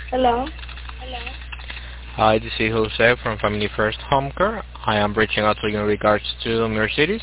Hello. Hi, this is Jose from Family First Home Care. I am reaching out to you in regards to Mercedes.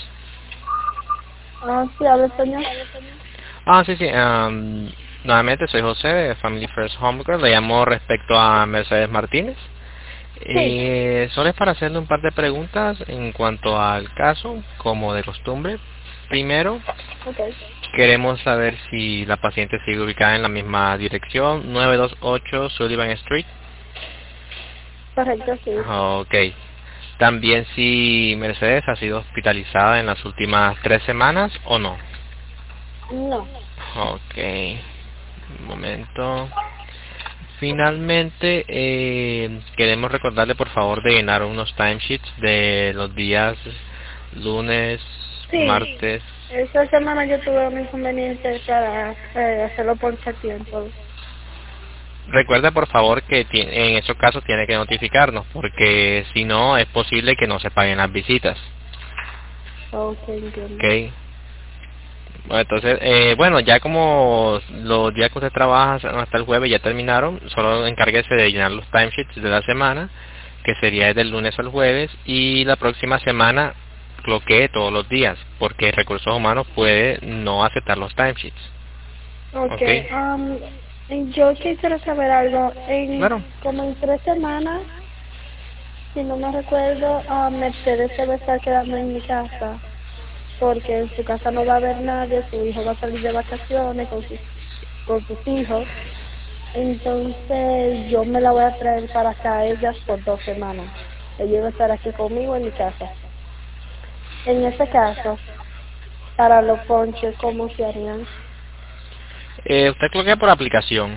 Sí, hablo español. Sí. Nuevamente soy José de Family First Home Care. Le llamo respecto a Mercedes Martínez. Sí. Solo es para hacerle un par de preguntas en cuanto al caso, como de costumbre. Primero, Ok. queremos saber si la paciente sigue ubicada en la misma dirección, 928 Sullivan Street. Correcto, sí. Ok. También si Mercedes ha sido hospitalizada en las últimas 3 semanas o no. No. Ok. Un momento. Finalmente, queremos recordarle por favor de llenar unos timesheets de los días lunes, Sí. martes. Esta semana yo tuve un inconveniente para hacerlo por tiempo. Recuerda por favor que en esos casos tiene que notificarnos porque si no es posible que no se paguen las visitas. Ok, entiendo. Ok. Bueno, entonces, bueno, ya como los días que usted trabaja hasta el jueves ya terminaron, solo encárguese de llenar los timesheets de la semana, que sería desde el lunes al jueves, y la próxima semana bloquee todos los días, porque Recursos Humanos puede no aceptar los timesheets. Ok. ¿Ok? Yo quisiera saber algo. Claro. Como en 3 semanas, si no me recuerdo, Mercedes se va a estar quedando en mi casa. Porque en su casa no va a haber nadie, su hijo va a salir de vacaciones con sus hijos. Entonces yo me la voy a traer para acá ellas por 2 semanas. Ella va a estar aquí conmigo en mi casa. En este caso, para los ponches, ¿cómo se harían? Usted cloquea por aplicación.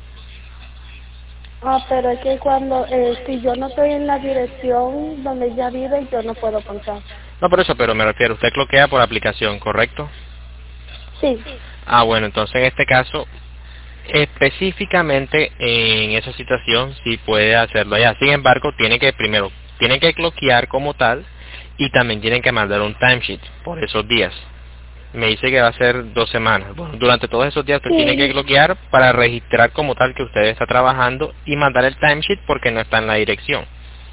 Pero es que si yo no estoy en la dirección donde ella vive, yo no puedo ponchar. No por eso, pero me refiero, usted cloquea por aplicación, ¿correcto? Sí. Bueno, entonces en este caso específicamente en esa situación sí puede hacerlo allá. Sin embargo, tiene que cloquear como tal y también tienen que mandar un timesheet por esos días. Me dice que va a ser 2 semanas. Bueno, durante todos esos días usted tiene que Sí. cloquear para registrar como tal que usted está trabajando y mandar el timesheet porque no está en la dirección.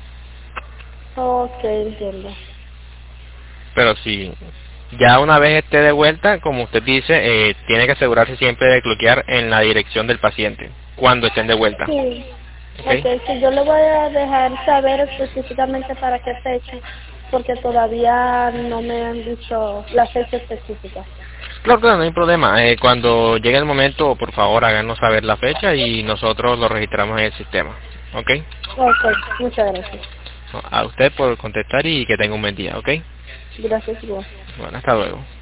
Ok, entiendo. Pero si ya una vez esté de vuelta, como usted dice, tiene que asegurarse siempre de cloquear en la dirección del paciente cuando estén de vuelta. Sí. Ok, ¿Ok? si yo le voy a dejar saber específicamente para qué fecha, porque todavía no me han dicho la fecha específica. Claro, claro, no hay problema. Cuando llegue el momento, por favor, háganos saber la fecha y nosotros lo registramos en el sistema. ¿Ok? Ok, muchas gracias. A usted por contestar y que tenga un buen día. ¿Ok? Gracias igual. Bueno, hasta luego.